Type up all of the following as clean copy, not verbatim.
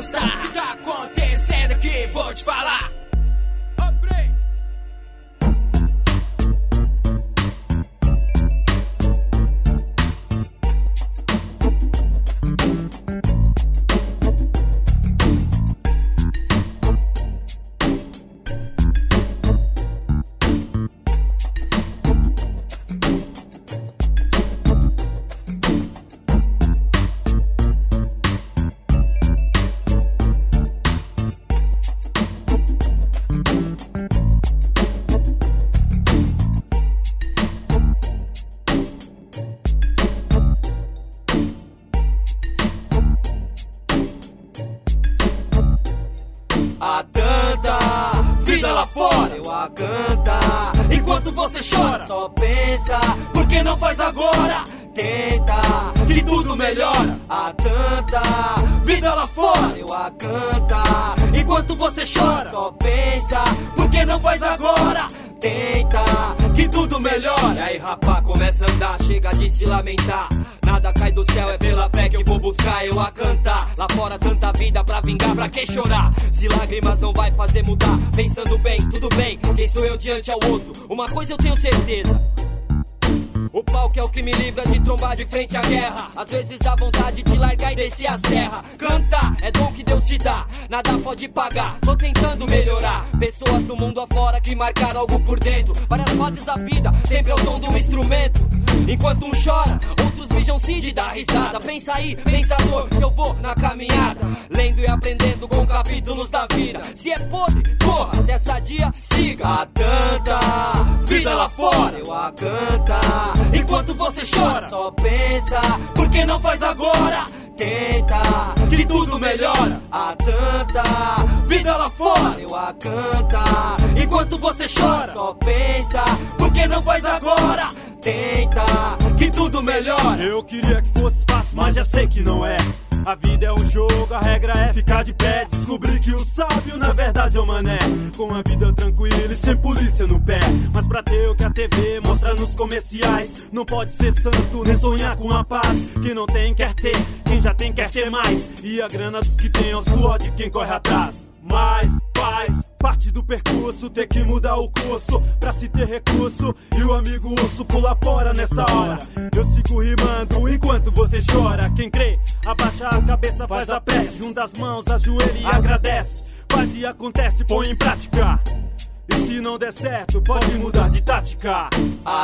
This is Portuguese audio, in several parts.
gostar. O que tá acontecendo aqui? Vou te falar. Há tanta vida lá fora, eu a canta. Enquanto você chora, só pensa, por que não faz agora? Tenta, que tudo melhora. Há tanta vida lá fora, eu a canta. Enquanto você chora, só pensa, por que não faz agora? Tenta, que tudo melhora. E aí rapá, começa a andar, chega de se lamentar. Nada cai do céu, é pela fé que eu vou buscar, eu a cantar. Lá fora tanta vida pra vingar, pra que chorar? Se lágrimas não vai fazer mudar, pensando bem, tudo bem, quem sou eu diante ao outro? Uma coisa eu tenho certeza, o palco é o que me livra de trombar de frente à guerra. Às vezes dá vontade de largar e descer a serra. Cantar é dom que Deus te dá, nada pode pagar, tô tentando melhorar. Pessoas do mundo afora que marcaram algo por dentro. Várias fases da vida, sempre é o som de um instrumento. Enquanto um chora, outros bijam-se de dar risada. Pensa aí, pensador, que eu vou na caminhada, lendo e aprendendo com capítulos da vida. Se é podre, corra, se é sadia, siga. Há tanta vida lá fora, eu a canta. Enquanto você chora, só pensa, por que não faz agora? Tenta, que tudo melhora. Há tanta vida lá fora, eu a canta. Enquanto você chora, só pensa, por que não faz agora? Tenta, que tudo melhora. Eu queria que fosse fácil, mas já sei que não é. A vida é um jogo, a regra é ficar de pé. Descobri que o sábio na verdade é o mané, com a vida tranquila e sem polícia no pé. Mas pra ter o que a TV mostra nos comerciais, não pode ser santo nem sonhar com a paz. Quem não tem quer ter, quem já tem quer ter mais. E a grana dos que tem é o suor de quem corre atrás. Mas faz parte do percurso ter que mudar o curso pra se ter recurso. E o amigo urso pula fora nessa hora. Eu sigo rimando enquanto você chora. Quem crê, abaixa a cabeça, faz a prece, junta as mãos, ajoelha e agradece. Faz e acontece, põe em prática. E se não der certo, pode mudar de tática. Há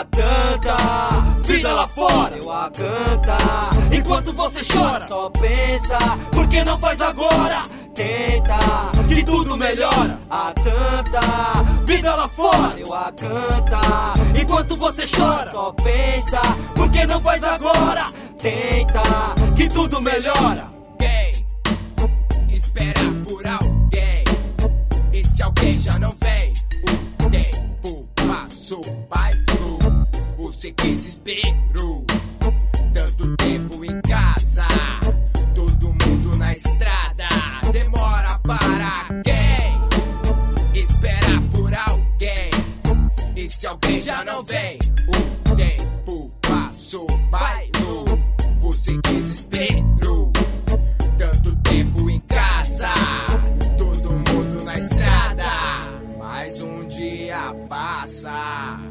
tanta vida lá fora, eu a canta. Enquanto você chora, só pensa, por que não faz agora? Tenta, que tudo melhora. Há tanta vida lá fora, eu a canta. Enquanto você chora, só pensa, por que não faz agora? Tenta, que tudo melhora. Quem espera por alguém, e se alguém já não vem, o tempo passou, bailou. Você quis espero, tanto tempo em casa, todo mundo na estrada. Demora para quem espera por alguém, e se alguém já não vem, o tempo passou, bailou. Você quis espero, tanto tempo em casa, todo mundo na estrada. Mais um dia passa.